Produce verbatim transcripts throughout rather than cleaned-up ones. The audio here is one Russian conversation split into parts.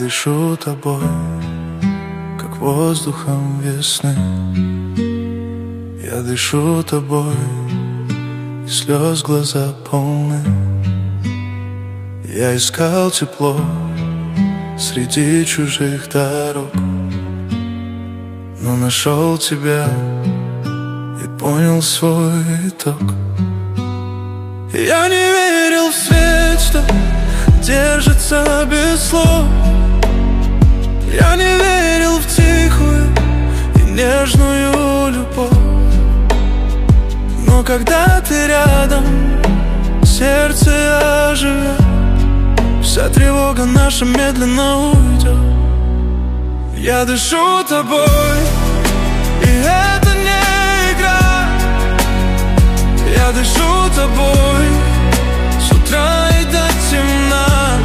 дышу тобой, как воздухом весны. Я дышу тобой, и слез глаза полны. Я искал тепло среди чужих дорог, но нашел тебя и понял свой итог. Я не верил в свет, что держится без слов. Я не верил в тихую и нежную любовь. Но когда ты рядом, сердце оживет. Вся тревога наша медленно уйдет. Я дышу тобой, и это не игра. Я дышу тобой с утра и до темна.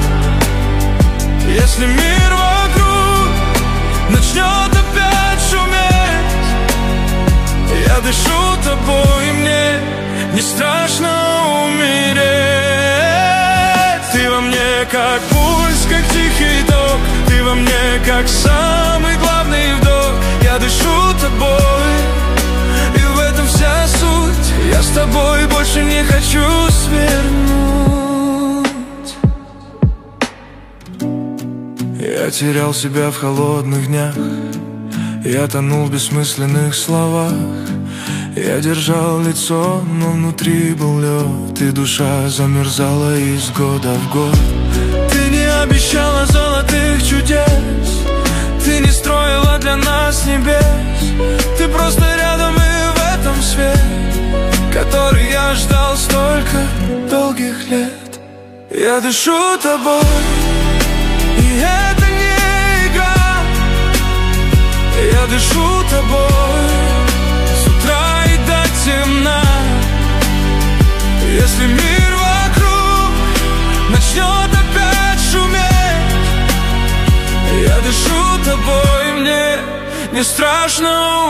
Если мир вокруг начнет опять шуметь, я дышу тобой, и мне не страшно умереть. Ты во мне как пульс, как тихий ток. Ты во мне как самый главный вдох. Я дышу тобой, и в этом вся суть. Я с тобой больше не хочу свернуть. Я терял себя в холодных днях. Я тонул в бессмысленных словах. Я держал лицо, но внутри был лед. И душа замерзала из года в год. Ты не обещала золотых чудес. Ты не строила для нас небес. Ты просто рядом и в этом свет, который я ждал столько долгих лет. Я дышу тобой, и это не игра. Я дышу тобой с утра и до темна. Если мир вокруг начнет опять шуметь, я дышу тобой, мне не страшно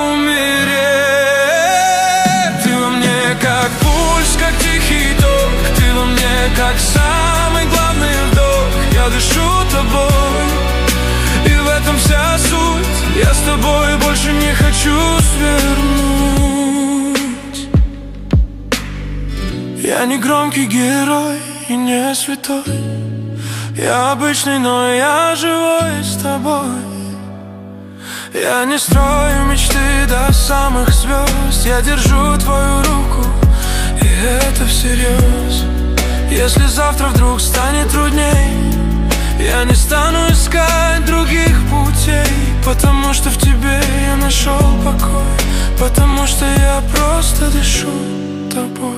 умереть. Ты во мне как пульс, как тихий ток. Ты во мне как самый главный вдох. Я дышу тобой, и в этом вся суть. Я с тобой больше не хочу свернуть. Я не громкий герой и не святой. Я обычный, но я живой с тобой. Я не строю мечты до самых звезд. Я держу твою руку, и это всерьез. Если завтра вдруг станет трудней, я не стану искать других путей, потому что в тебе я нашел покой, потому что я просто дышу тобой.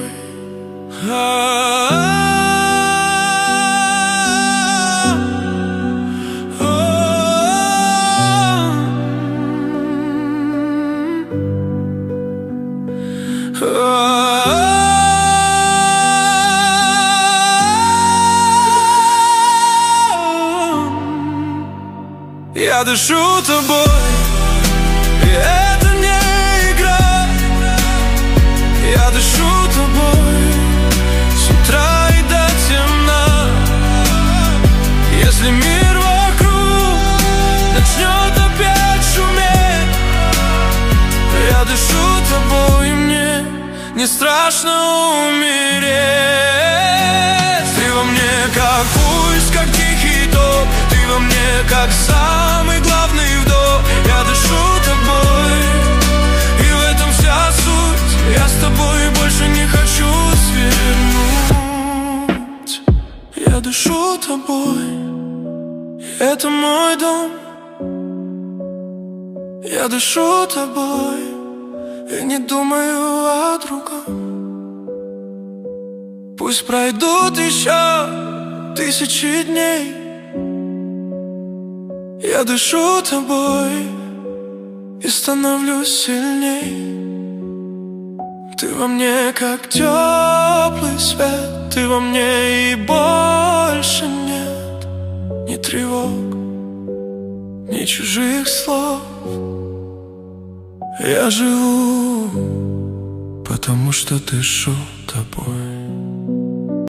Я дышу тобой, и это не игра. Я дышу тобой с утра и до темна. Если мир вокруг начнет опять шуметь, я дышу тобой, и мне не страшно умереть. Ты во мне как пульс, как тихий ток. Ты во мне как самый главный вдох. Я дышу тобой, и в этом вся суть. Я с тобой больше не хочу свернуть. Я дышу тобой, это мой дом. Я дышу тобой и не думаю о другом. Пусть пройдут еще тысячи дней, я дышу тобой и становлюсь сильней. Ты во мне как теплый свет. Ты во мне, и больше нет ни тревог, ни чужих слов. Я живу, потому что дышу тобой.